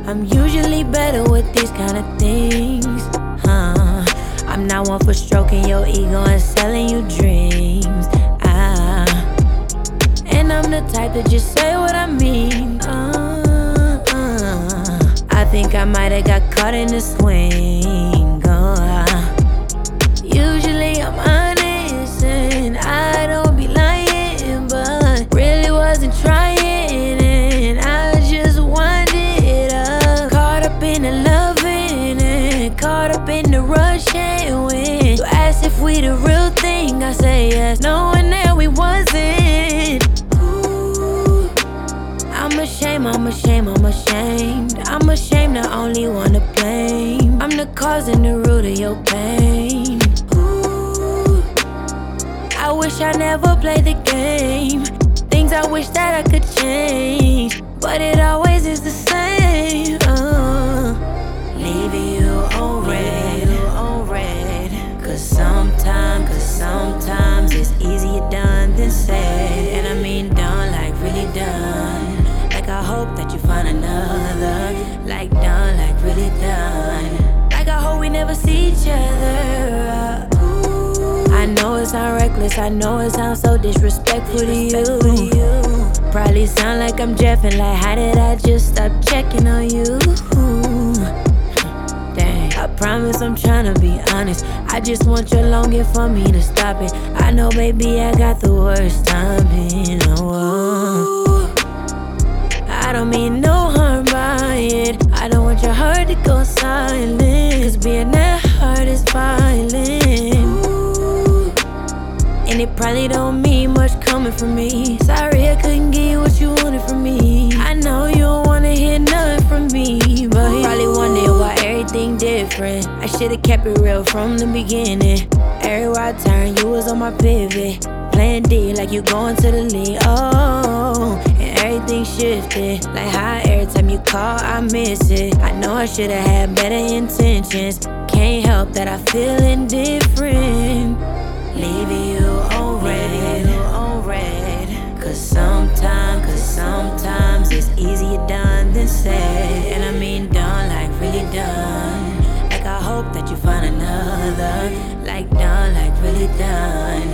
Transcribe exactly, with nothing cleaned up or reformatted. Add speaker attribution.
Speaker 1: I'm usually better with these kind of things, huh? I'm not one for stroking your ego and selling you dreams, ah. And I'm the type to just say what I mean, uh, uh. I think I might have got caught in the swing, uh. Usually I'm honest and I don't be lying, but really wasn't trying and I just wanted up. Caught up in the loving and caught up in the rushing. When you ask if we the real thing, I say yes, knowing that we wasn't. Ooh, I'm ashamed, I'm ashamed, I'm ashamed. I'm ashamed, the only one to blame. I'm the cause and the root of your pain. I wish I never played the game. Things I wish that I could change, but it always is the same. uh, Leaving you on red, on red. Cause sometimes, cause sometimes it's easier done than said. And I mean done, like really done. Like I hope that you find another. Like done, like really done. Like I hope we never see each other. I know it sound reckless, I know it sounds so disrespectful to you. Probably sound like I'm jeffing, like how did I just stop checking on you? Dang, I promise I'm tryna be honest. I just want your longing for me to stop it. I know, baby, I got the worst timing. Oh, I don't mean no harm by it. I don't want your heart to go silent, cause being that hurt is violent. And it probably don't mean much coming from me. Sorry I couldn't give you what you wanted from me. I know you don't wanna hear nothing from me, but you probably wonder why everything different. I should've kept it real from the beginning. Everywhere I turned, you was on my pivot. Playing D like you going to the lead. Oh, and everything shifted. Like how every time you call, I miss it. I know I should've had better intentions. Can't help that I feel indifferent. Leaving you on red, on red. Cause sometimes, cause sometimes it's easier done than said. And I mean done, like really done. Like I hope that you find another. Like done, like really done.